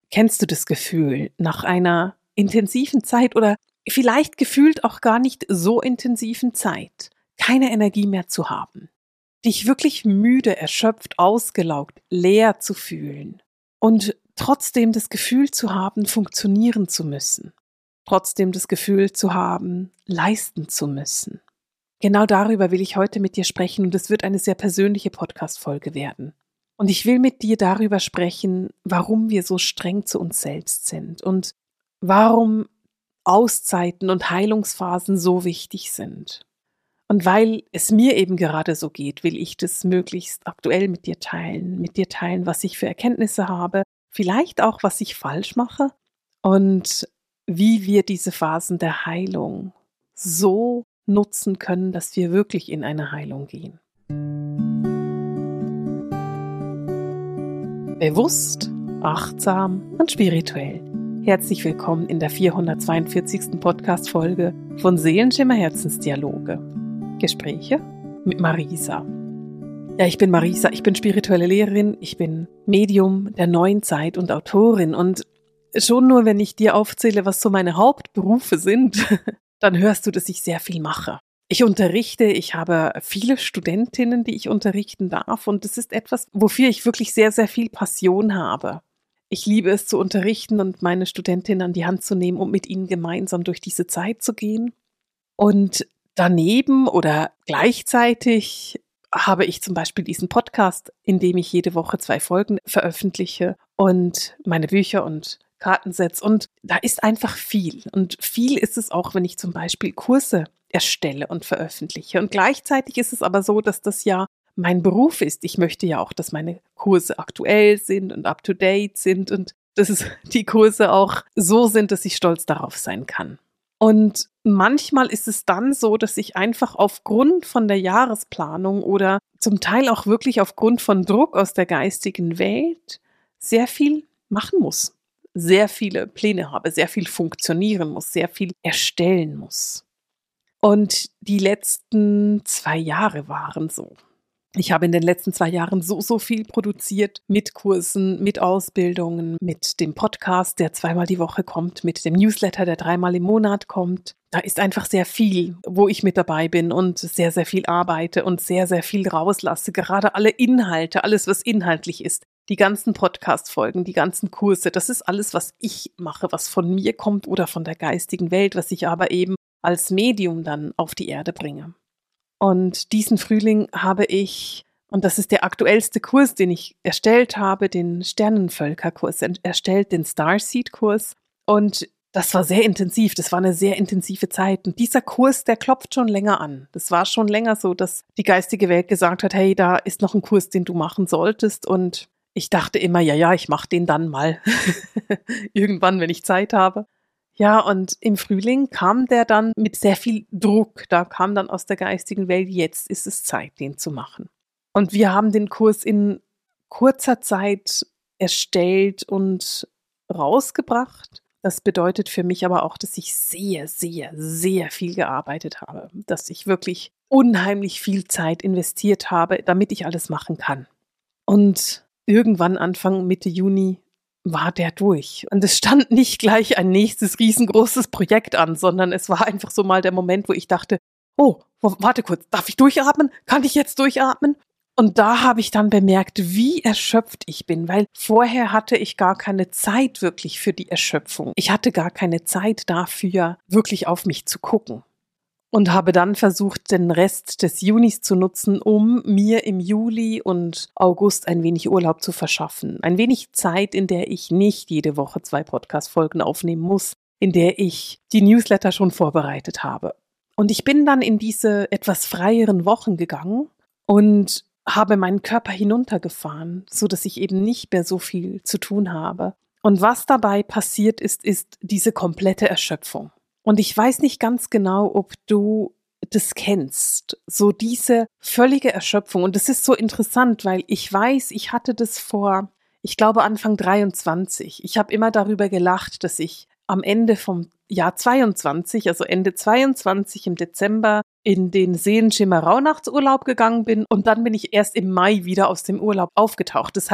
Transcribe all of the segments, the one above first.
Kennst du das Gefühl, nach einer intensiven Zeit oder vielleicht gefühlt auch gar nicht so intensiven Zeit, keine Energie mehr zu haben? Dich wirklich müde, erschöpft, ausgelaugt, leer zu fühlen und trotzdem das Gefühl zu haben, funktionieren zu müssen. Trotzdem das Gefühl zu haben, leisten zu müssen. Genau darüber will ich heute mit dir sprechen und es wird eine sehr persönliche Podcast-Folge werden. Und ich will mit dir darüber sprechen, warum wir so streng zu uns selbst sind und warum Auszeiten und Heilungsphasen so wichtig sind. Und weil es mir eben gerade so geht, will ich das möglichst aktuell mit dir teilen, was ich für Erkenntnisse habe, vielleicht auch, was ich falsch mache und wie wir diese Phasen der Heilung so nutzen können, dass wir wirklich in eine Heilung gehen. Bewusst, achtsam und spirituell. Herzlich willkommen in der 442. Podcast-Folge von Seelenschimmer Herzensdialoge. Gespräche mit Marisa. Ja, ich bin Marisa, ich bin spirituelle Lehrerin, ich bin Medium der neuen Zeit und Autorin und schon nur, wenn ich dir aufzähle, was so meine Hauptberufe sind, dann hörst du, dass ich sehr viel mache. Ich unterrichte, ich habe viele Studentinnen, die ich unterrichten darf und das ist etwas, wofür ich wirklich sehr, sehr viel Passion habe. Ich liebe es zu unterrichten und meine Studentinnen an die Hand zu nehmen, um mit ihnen gemeinsam durch diese Zeit zu gehen. Und daneben oder gleichzeitig habe ich zum Beispiel diesen Podcast, in dem ich jede Woche 2 Folgen veröffentliche und meine Bücher und Kartensets und da ist einfach viel. Und viel ist es auch, wenn ich zum Beispiel Kurse erstelle und veröffentliche. Und gleichzeitig ist es aber so, dass das ja mein Beruf ist. Ich möchte ja auch, dass meine Kurse aktuell sind und up-to-date sind und dass die Kurse auch so sind, dass ich stolz darauf sein kann. Und manchmal ist es dann so, dass ich einfach aufgrund von der Jahresplanung oder zum Teil auch wirklich aufgrund von Druck aus der geistigen Welt sehr viel machen muss, sehr viele Pläne habe, sehr viel funktionieren muss, sehr viel erstellen muss. Und die letzten 2 Jahre waren so. Ich habe in den letzten 2 Jahren so viel produziert mit Kursen, mit Ausbildungen, mit dem Podcast, der 2-mal die Woche kommt, mit dem Newsletter, der 3-mal im Monat kommt. Da ist einfach sehr viel, wo ich mit dabei bin und sehr, sehr viel arbeite und sehr, sehr viel rauslasse. Gerade alle Inhalte, alles, was inhaltlich ist, die ganzen Podcast-Folgen, die ganzen Kurse, das ist alles, was ich mache, was von mir kommt oder von der geistigen Welt, was ich aber eben als Medium dann auf die Erde bringe. Und diesen Frühling habe ich, und das ist der aktuellste Kurs, den ich erstellt habe, den Sternenvölkerkurs erstellt, den Starseed-Kurs. Und das war sehr intensiv, das war eine sehr intensive Zeit. Und dieser Kurs, der klopft schon länger an. Das war schon länger so, dass die geistige Welt gesagt hat, hey, da ist noch ein Kurs, den du machen solltest. Und ich dachte immer, ja, ich mache den dann mal. Irgendwann, wenn ich Zeit habe. Ja, und im Frühling kam der dann mit sehr viel Druck. Da kam dann aus der geistigen Welt, jetzt ist es Zeit, den zu machen. Und wir haben den Kurs in kurzer Zeit erstellt und rausgebracht. Das bedeutet für mich aber auch, dass ich sehr, sehr, sehr viel gearbeitet habe. Dass ich wirklich unheimlich viel Zeit investiert habe, damit ich alles machen kann. Und irgendwann Anfang Mitte Juni war der durch. Und es stand nicht gleich ein nächstes riesengroßes Projekt an, sondern es war einfach so mal der Moment, wo ich dachte, oh, warte kurz, darf ich durchatmen? Kann ich jetzt durchatmen? Und da habe ich dann bemerkt, wie erschöpft ich bin, weil vorher hatte ich gar keine Zeit wirklich für die Erschöpfung. Ich hatte gar keine Zeit dafür, wirklich auf mich zu gucken. Und habe dann versucht, den Rest des Junis zu nutzen, um mir im Juli und August ein wenig Urlaub zu verschaffen. Ein wenig Zeit, in der ich nicht jede Woche 2 Podcast-Folgen aufnehmen muss, in der ich die Newsletter schon vorbereitet habe. Und ich bin dann in diese etwas freieren Wochen gegangen und habe meinen Körper hinuntergefahren, so dass ich eben nicht mehr so viel zu tun habe. Und was dabei passiert ist diese komplette Erschöpfung. Und ich weiß nicht ganz genau, ob du das kennst, so diese völlige Erschöpfung. Und das ist so interessant, weil ich weiß, ich hatte das vor, ich glaube Anfang 23. Ich habe immer darüber gelacht, dass ich am Ende vom Jahr 22, also Ende 22 im Dezember, in den Seelenschimmer Rauhnachtsurlaub gegangen bin und dann bin ich erst im Mai wieder aus dem Urlaub aufgetaucht. Das heißt,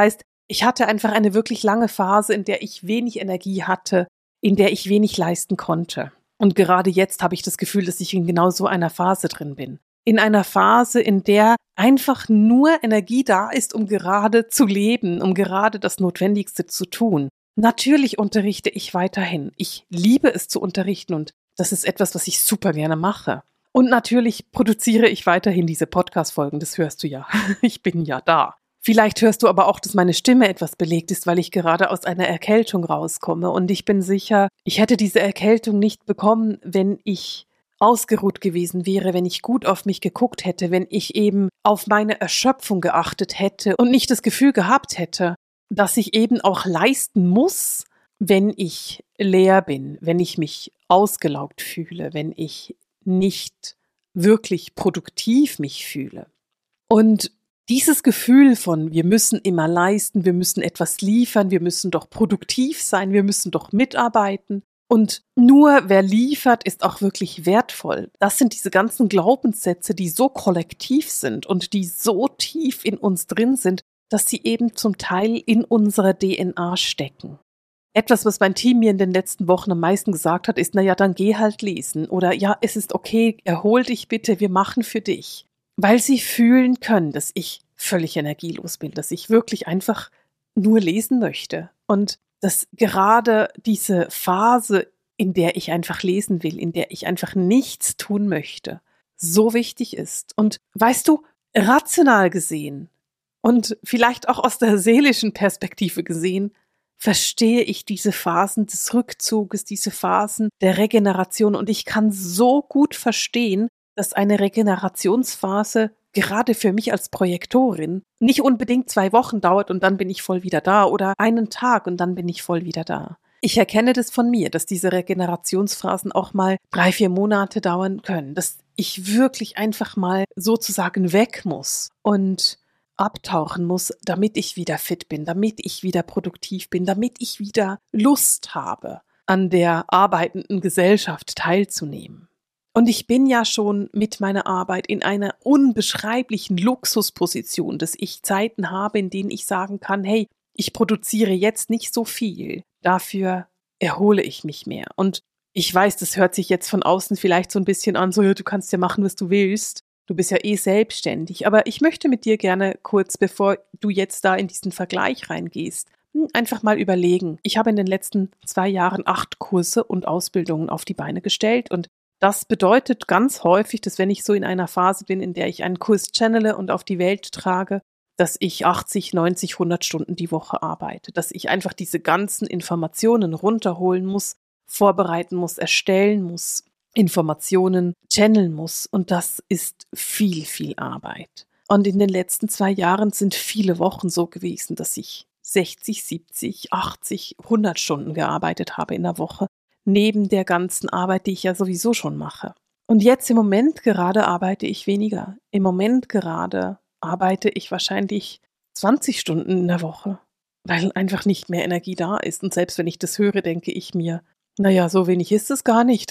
ich hatte einfach eine wirklich lange Phase, in der ich wenig Energie hatte, in der ich wenig leisten konnte. Und gerade jetzt habe ich das Gefühl, dass ich in genau so einer Phase drin bin. In einer Phase, in der einfach nur Energie da ist, um gerade zu leben, um gerade das Notwendigste zu tun. Natürlich unterrichte ich weiterhin. Ich liebe es zu unterrichten und das ist etwas, was ich super gerne mache. Und natürlich produziere ich weiterhin diese Podcast-Folgen, das hörst du ja. Ich bin ja da. Vielleicht hörst du aber auch, dass meine Stimme etwas belegt ist, weil ich gerade aus einer Erkältung rauskomme. Und ich bin sicher, ich hätte diese Erkältung nicht bekommen, wenn ich ausgeruht gewesen wäre, wenn ich gut auf mich geguckt hätte, wenn ich eben auf meine Erschöpfung geachtet hätte und nicht das Gefühl gehabt hätte, dass ich eben auch leisten muss, wenn ich leer bin, wenn ich mich ausgelaugt fühle, wenn ich nicht wirklich produktiv mich fühle. Und dieses Gefühl von, wir müssen immer leisten, wir müssen etwas liefern, wir müssen doch produktiv sein, wir müssen doch mitarbeiten. Und nur wer liefert, ist auch wirklich wertvoll. Das sind diese ganzen Glaubenssätze, die so kollektiv sind und die so tief in uns drin sind, dass sie eben zum Teil in unserer DNA stecken. Etwas, was mein Team mir in den letzten Wochen am meisten gesagt hat, ist, na ja, dann geh halt lesen. Oder ja, es ist okay, erhol dich bitte, wir machen für dich. Weil sie fühlen können, dass ich völlig energielos bin, dass ich wirklich einfach nur lesen möchte. Und dass gerade diese Phase, in der ich einfach lesen will, in der ich einfach nichts tun möchte, so wichtig ist. Und weißt du, rational gesehen und vielleicht auch aus der seelischen Perspektive gesehen, verstehe ich diese Phasen des Rückzuges, diese Phasen der Regeneration. Und ich kann so gut verstehen, dass eine Regenerationsphase gerade für mich als Projektorin nicht unbedingt 2 Wochen dauert und dann bin ich voll wieder da oder einen Tag und dann bin ich voll wieder da. Ich erkenne das von mir, dass diese Regenerationsphasen auch mal 3, 4 Monate dauern können, dass ich wirklich einfach mal sozusagen weg muss und abtauchen muss, damit ich wieder fit bin, damit ich wieder produktiv bin, damit ich wieder Lust habe, an der arbeitenden Gesellschaft teilzunehmen. Und ich bin ja schon mit meiner Arbeit in einer unbeschreiblichen Luxusposition, dass ich Zeiten habe, in denen ich sagen kann, hey, ich produziere jetzt nicht so viel, dafür erhole ich mich mehr. Und ich weiß, das hört sich jetzt von außen vielleicht so ein bisschen an, so ja, du kannst ja machen, was du willst. Du bist ja selbstständig. Aber ich möchte mit dir gerne kurz, bevor du jetzt da in diesen Vergleich reingehst, einfach mal überlegen. Ich habe in den letzten 2 Jahren 8 Kurse und Ausbildungen auf die Beine gestellt und das bedeutet ganz häufig, dass wenn ich so in einer Phase bin, in der ich einen Kurs channele und auf die Welt trage, dass ich 80, 90, 100 Stunden die Woche arbeite, dass ich einfach diese ganzen Informationen runterholen muss, vorbereiten muss, erstellen muss, Informationen channeln muss und das ist viel, viel Arbeit. Und in den letzten 2 Jahren sind viele Wochen so gewesen, dass ich 60, 70, 80, 100 Stunden gearbeitet habe in der Woche. Neben der ganzen Arbeit, die ich ja sowieso schon mache. Und jetzt im Moment gerade arbeite ich weniger. Im Moment gerade arbeite ich wahrscheinlich 20 Stunden in der Woche, weil einfach nicht mehr Energie da ist. Und selbst wenn ich das höre, denke ich mir, naja, so wenig ist es gar nicht.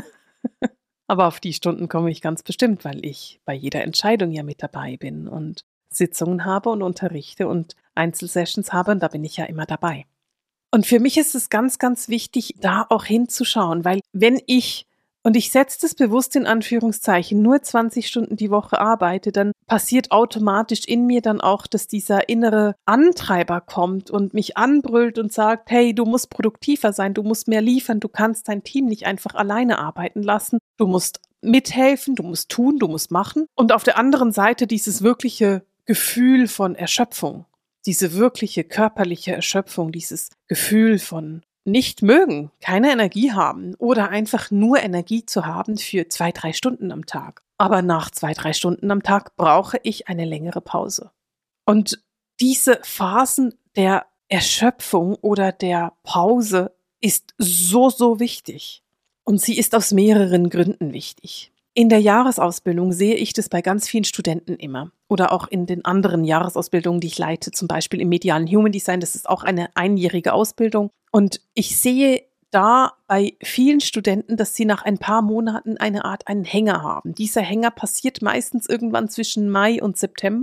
Aber auf die Stunden komme ich ganz bestimmt, weil ich bei jeder Entscheidung ja mit dabei bin und Sitzungen habe und unterrichte und Einzelsessions habe und da bin ich ja immer dabei. Und für mich ist es ganz, ganz wichtig, da auch hinzuschauen, weil wenn ich, und ich setze das bewusst in Anführungszeichen, nur 20 Stunden die Woche arbeite, dann passiert automatisch in mir dann auch, dass dieser innere Antreiber kommt und mich anbrüllt und sagt, hey, du musst produktiver sein, du musst mehr liefern, du kannst dein Team nicht einfach alleine arbeiten lassen, du musst mithelfen, du musst tun, du musst machen. Und auf der anderen Seite dieses wirkliche Gefühl von Erschöpfung. Diese wirkliche körperliche Erschöpfung, dieses Gefühl von nicht mögen, keine Energie haben oder einfach nur Energie zu haben für 2, 3 Stunden am Tag. Aber nach 2, 3 Stunden am Tag brauche ich eine längere Pause. Und diese Phasen der Erschöpfung oder der Pause ist so, so wichtig. Und sie ist aus mehreren Gründen wichtig. In der Jahresausbildung sehe ich das bei ganz vielen Studenten immer oder auch in den anderen Jahresausbildungen, die ich leite, zum Beispiel im medialen Human Design. Das ist auch eine einjährige Ausbildung und ich sehe da bei vielen Studenten, dass sie nach ein paar Monaten eine Art einen Hänger haben. Dieser Hänger passiert meistens irgendwann zwischen Mai und September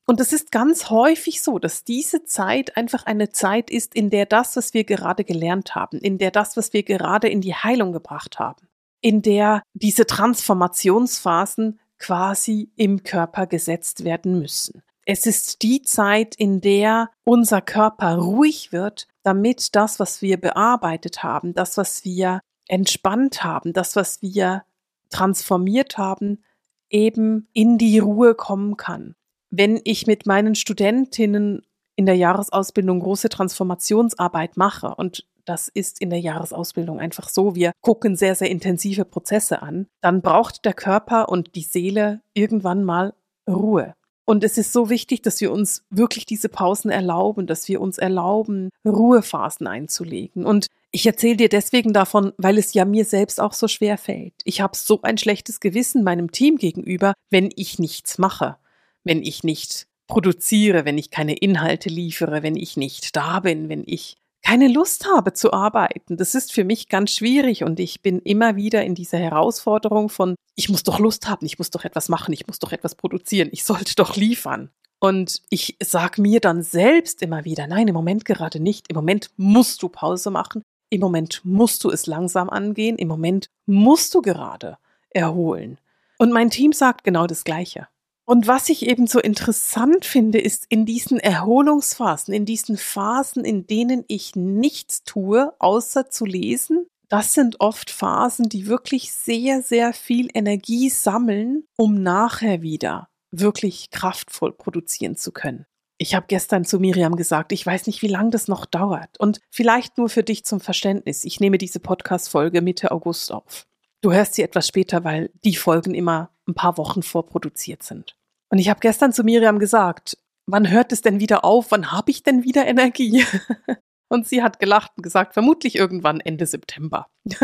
Und es ist ganz häufig so, dass diese Zeit einfach eine Zeit ist, in der das, was wir gerade gelernt haben, in der das, was wir gerade in die Heilung gebracht haben, in der diese Transformationsphasen quasi im Körper gesetzt werden müssen. Es ist die Zeit, in der unser Körper ruhig wird, damit das, was wir bearbeitet haben, das, was wir entspannt haben, das, was wir transformiert haben, eben in die Ruhe kommen kann. Wenn ich mit meinen Studentinnen in der Jahresausbildung große Transformationsarbeit mache, und das ist in der Jahresausbildung einfach so, wir gucken sehr, sehr intensive Prozesse an, dann braucht der Körper und die Seele irgendwann mal Ruhe. Und es ist so wichtig, dass wir uns wirklich diese Pausen erlauben, dass wir uns erlauben, Ruhephasen einzulegen. Und ich erzähle dir deswegen davon, weil es ja mir selbst auch so schwer fällt. Ich habe so ein schlechtes Gewissen meinem Team gegenüber, wenn ich nichts mache, wenn ich nicht produziere, wenn ich keine Inhalte liefere, wenn ich nicht da bin, wenn ich keine Lust habe zu arbeiten. Das ist für mich ganz schwierig und ich bin immer wieder in dieser Herausforderung von, ich muss doch Lust haben, ich muss doch etwas machen, ich muss doch etwas produzieren, ich sollte doch liefern. Und ich sage mir dann selbst immer wieder, nein, im Moment gerade nicht, im Moment musst du Pause machen, im Moment musst du es langsam angehen, im Moment musst du gerade erholen. Und mein Team sagt genau das Gleiche. Und was ich eben so interessant finde, ist in diesen Erholungsphasen, in diesen Phasen, in denen ich nichts tue, außer zu lesen, das sind oft Phasen, die wirklich sehr, sehr viel Energie sammeln, um nachher wieder wirklich kraftvoll produzieren zu können. Ich habe gestern zu Miriam gesagt, ich weiß nicht, wie lange das noch dauert. Und vielleicht nur für dich zum Verständnis, ich nehme diese Podcast-Folge Mitte August auf. Du hörst sie etwas später, weil die Folgen immer ein paar Wochen vorproduziert sind. Und ich habe gestern zu Miriam gesagt, wann hört es denn wieder auf? Wann habe ich denn wieder Energie? Und sie hat gelacht und gesagt, vermutlich irgendwann Ende September.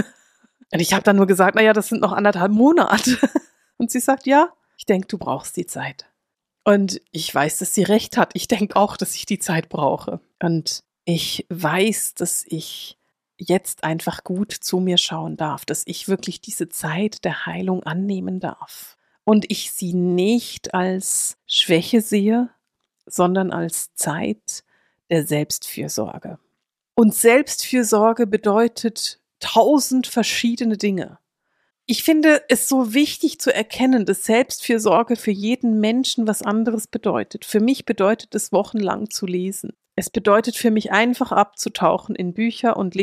Und ich habe dann nur gesagt, naja, das sind noch 1,5 Monate. Und sie sagt, ja, ich denke, du brauchst die Zeit. Und ich weiß, dass sie recht hat. Ich denke auch, dass ich die Zeit brauche. Und ich weiß, dass ich jetzt einfach gut zu mir schauen darf, dass ich wirklich diese Zeit der Heilung annehmen darf. Und ich sie nicht als Schwäche sehe, sondern als Zeit der Selbstfürsorge. Und Selbstfürsorge bedeutet 1000 verschiedene Dinge. Ich finde es so wichtig zu erkennen, dass Selbstfürsorge für jeden Menschen was anderes bedeutet. Für mich bedeutet es, wochenlang zu lesen. Es bedeutet für mich einfach abzutauchen in Bücher und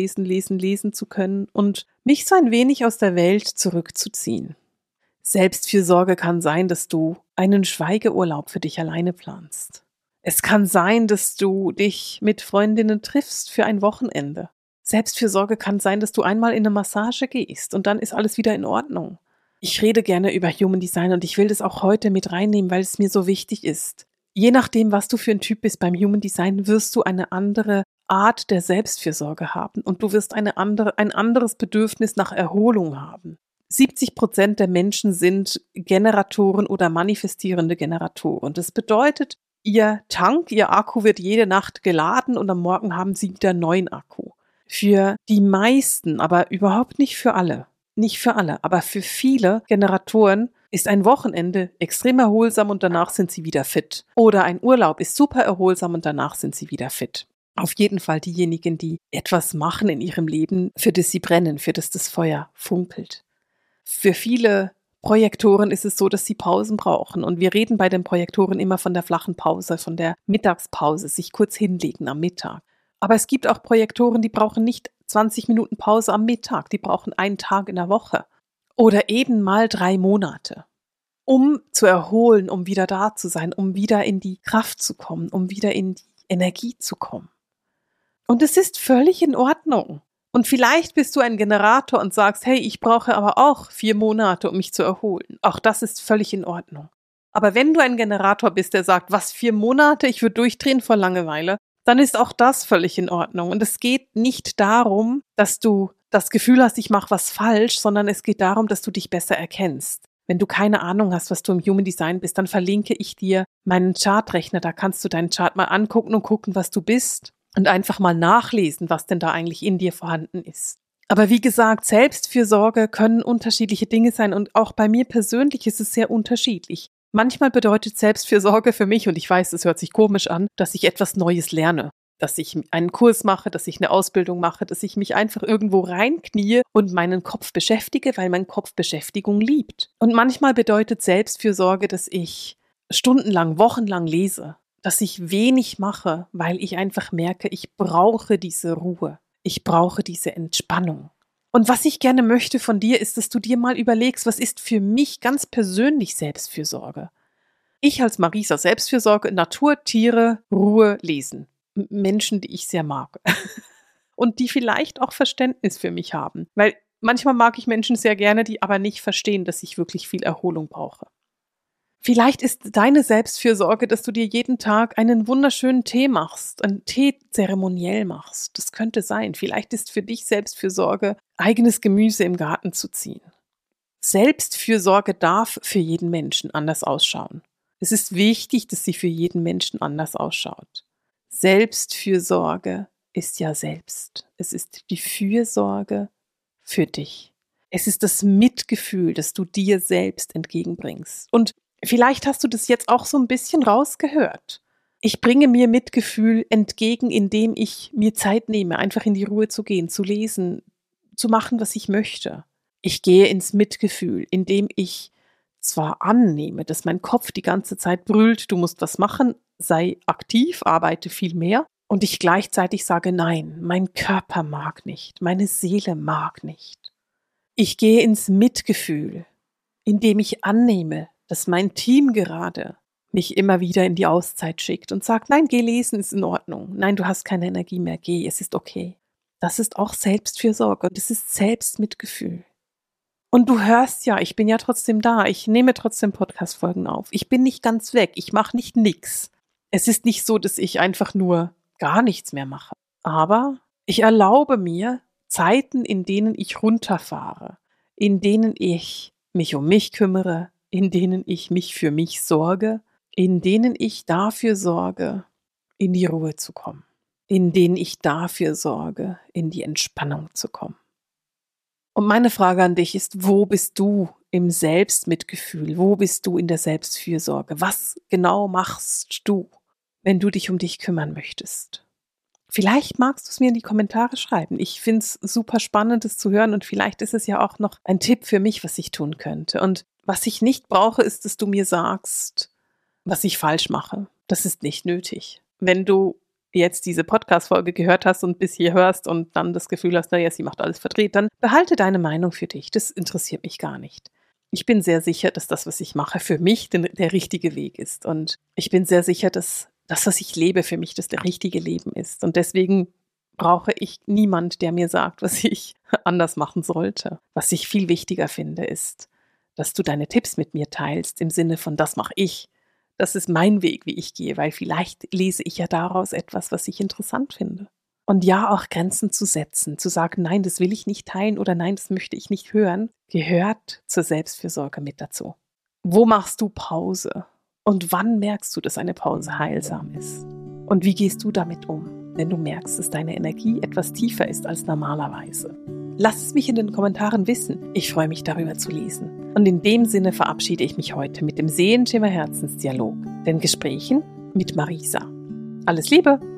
lesen zu können und mich so ein wenig aus der Welt zurückzuziehen. Selbstfürsorge kann sein, dass du einen Schweigeurlaub für dich alleine planst. Es kann sein, dass du dich mit Freundinnen triffst für ein Wochenende. Selbstfürsorge kann sein, dass du einmal in eine Massage gehst und dann ist alles wieder in Ordnung. Ich rede gerne über Human Design und ich will das auch heute mit reinnehmen, weil es mir so wichtig ist. Je nachdem, was du für ein Typ bist beim Human Design, wirst du eine andere Art der Selbstfürsorge haben und du wirst ein anderes Bedürfnis nach Erholung haben. 70% der Menschen sind Generatoren oder manifestierende Generatoren. Das bedeutet, ihr Tank, ihr Akku wird jede Nacht geladen und am Morgen haben sie wieder neuen Akku. Für die meisten, aber überhaupt nicht für alle, aber für viele Generatoren ist ein Wochenende extrem erholsam und danach sind sie wieder fit. Oder ein Urlaub ist super erholsam und danach sind sie wieder fit. Auf jeden Fall diejenigen, die etwas machen in ihrem Leben, für das sie brennen, für das das Feuer funkelt. Für viele Projektoren ist es so, dass sie Pausen brauchen. Und wir reden bei den Projektoren immer von der flachen Pause, von der Mittagspause, sich kurz hinlegen am Mittag. Aber es gibt auch Projektoren, die brauchen nicht 20 Minuten Pause am Mittag, die brauchen einen Tag in der Woche. Oder eben mal 3 Monate, um zu erholen, um wieder da zu sein, um wieder in die Kraft zu kommen, um wieder in die Energie zu kommen. Und es ist völlig in Ordnung. Und vielleicht bist du ein Generator und sagst, hey, ich brauche aber auch 4 Monate, um mich zu erholen. Auch das ist völlig in Ordnung. Aber wenn du ein Generator bist, der sagt, was 4 Monate, ich würde durchdrehen vor Langeweile, dann ist auch das völlig in Ordnung. Und es geht nicht darum, dass du das Gefühl hast, ich mache was falsch, sondern es geht darum, dass du dich besser erkennst. Wenn du keine Ahnung hast, was du im Human Design bist, dann verlinke ich dir meinen Chartrechner. Da kannst du deinen Chart mal angucken und gucken, was du bist. Und einfach mal nachlesen, was denn da eigentlich in dir vorhanden ist. Aber wie gesagt, Selbstfürsorge können unterschiedliche Dinge sein und auch bei mir persönlich ist es sehr unterschiedlich. Manchmal bedeutet Selbstfürsorge für mich, und ich weiß, das hört sich komisch an, dass ich etwas Neues lerne. Dass ich einen Kurs mache, dass ich eine Ausbildung mache, dass ich mich einfach irgendwo reinknie und meinen Kopf beschäftige, weil mein Kopf Beschäftigung liebt. Und manchmal bedeutet Selbstfürsorge, dass ich stundenlang, wochenlang lese, dass ich wenig mache, weil ich einfach merke, ich brauche diese Ruhe, ich brauche diese Entspannung. Und was ich gerne möchte von dir, ist, dass du dir mal überlegst, was ist für mich ganz persönlich Selbstfürsorge? Ich als Marisa, Selbstfürsorge, Natur, Tiere, Ruhe, Lesen. Menschen, die ich sehr mag und die vielleicht auch Verständnis für mich haben. Weil manchmal mag ich Menschen sehr gerne, die aber nicht verstehen, dass ich wirklich viel Erholung brauche. Vielleicht ist deine Selbstfürsorge, dass du dir jeden Tag einen wunderschönen Tee machst, einen Tee zeremoniell machst. Das könnte sein. Vielleicht ist für dich Selbstfürsorge, eigenes Gemüse im Garten zu ziehen. Selbstfürsorge darf für jeden Menschen anders ausschauen. Es ist wichtig, dass sie für jeden Menschen anders ausschaut. Selbstfürsorge ist ja selbst. Es ist die Fürsorge für dich. Es ist das Mitgefühl, das du dir selbst entgegenbringst. Und vielleicht hast du das jetzt auch so ein bisschen rausgehört. Ich bringe mir Mitgefühl entgegen, indem ich mir Zeit nehme, einfach in die Ruhe zu gehen, zu lesen, zu machen, was ich möchte. Ich gehe ins Mitgefühl, indem ich zwar annehme, dass mein Kopf die ganze Zeit brüllt, du musst was machen, sei aktiv, arbeite viel mehr, und ich gleichzeitig sage, nein, mein Körper mag nicht, meine Seele mag nicht. Ich gehe ins Mitgefühl, indem ich annehme, dass mein Team gerade mich immer wieder in die Auszeit schickt und sagt, nein, geh lesen, ist in Ordnung, nein, du hast keine Energie mehr, geh, es ist okay. Das ist auch Selbstfürsorge und das ist Selbstmitgefühl. Und du hörst ja, ich bin ja trotzdem da, ich nehme trotzdem Podcast-Folgen auf. Ich bin nicht ganz weg, ich mache nicht nix. Es ist nicht so, dass ich einfach nur gar nichts mehr mache. Aber ich erlaube mir Zeiten, in denen ich runterfahre, in denen ich mich um mich kümmere, in denen ich mich für mich sorge, in denen ich dafür sorge, in die Ruhe zu kommen, in denen ich dafür sorge, in die Entspannung zu kommen. Und meine Frage an dich ist, wo bist du im Selbstmitgefühl? Wo bist du in der Selbstfürsorge? Was genau machst du, wenn du dich um dich kümmern möchtest? Vielleicht magst du es mir in die Kommentare schreiben. Ich finde es super spannend, das zu hören, und vielleicht ist es ja auch noch ein Tipp für mich, was ich tun könnte. Und was ich nicht brauche, ist, dass du mir sagst, was ich falsch mache. Das ist nicht nötig. Wenn du jetzt diese Podcast-Folge gehört hast und bis hier hörst und dann das Gefühl hast, naja, sie macht alles verdreht, dann behalte deine Meinung für dich. Das interessiert mich gar nicht. Ich bin sehr sicher, dass das, was ich mache, für mich der richtige Weg ist. Und ich bin sehr sicher, dass das, was ich lebe, für mich das richtige Leben ist. Und deswegen brauche ich niemand, der mir sagt, was ich anders machen sollte. Was ich viel wichtiger finde, ist, dass du deine Tipps mit mir teilst, im Sinne von, das mache ich. Das ist mein Weg, wie ich gehe, weil vielleicht lese ich ja daraus etwas, was ich interessant finde. Und ja, auch Grenzen zu setzen, zu sagen, nein, das will ich nicht teilen oder nein, das möchte ich nicht hören, gehört zur Selbstfürsorge mit dazu. Wo machst du Pause? Und wann merkst du, dass eine Pause heilsam ist? Und wie gehst du damit um, wenn du merkst, dass deine Energie etwas tiefer ist als normalerweise? Lass es mich in den Kommentaren wissen. Ich freue mich, darüber zu lesen. Und in dem Sinne verabschiede ich mich heute mit dem Seelenschimmer Herzensdialog, den Gesprächen mit Marisa. Alles Liebe!